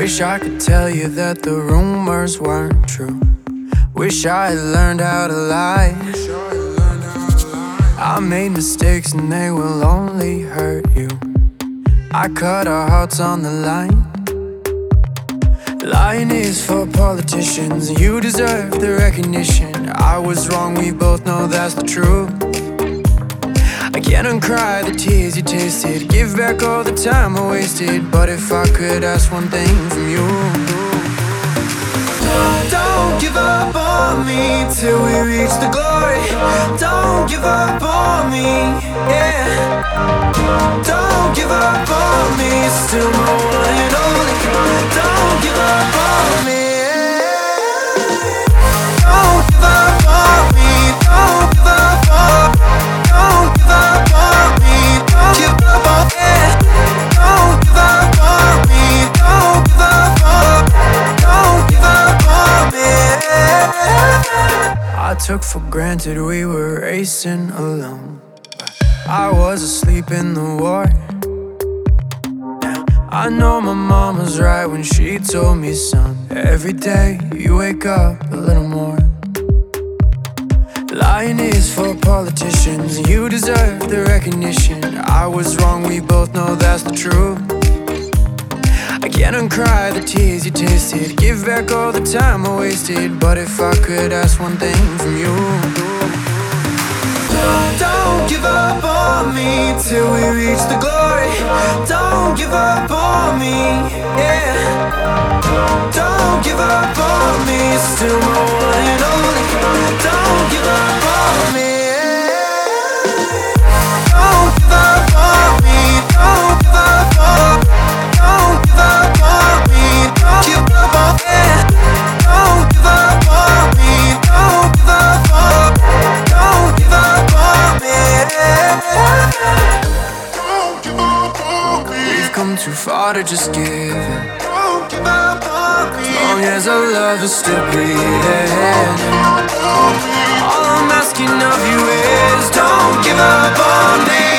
Wish I could tell you that the rumors weren't true. Wish I had learned how to lie. I made mistakes and they will only hurt you. I cut our hearts on the line. Lying is for politicians, you deserve the recognition. I was wrong, we both know that's the truth. I can't uncry the tears you tasted, give back all the time I wasted. But if I could ask one thing from you, don't give up on me till we reach the glory. Don't give up on me, yeah. Don't give up on me, still my one and only. Don't give up on me, yeah. Don't give up on me, don't give up on me. Don't give up on me, don't give up on me, yeah. Don't give up on me, don't give up on me. Don't give up on me, yeah. I took for granted we were racing alone. I was asleep in the war. Now I know my mom was right when she told me, son, every day you wake up a little more. Lying is for politicians, you deserve the recognition. I was wrong, we both know that's the truth. I can't uncry the tears you tasted, give back all the time I wasted. But if I could ask one thing from you, don't give up on me till we reach the glory. Don't give up on me, yeah. Don't give up on me, still my one and only. Don't give up on me, yeah. Don't give up on me, don't give up on me. Don't give up on me, don't give up on me. Don't give up on me, don't give up on me. Don't give up on me, yeah. Don't give up on me. We've come too far to just give in. Don't give up on me. As long as our love is still breathing. All I'm asking of you is don't give up on me.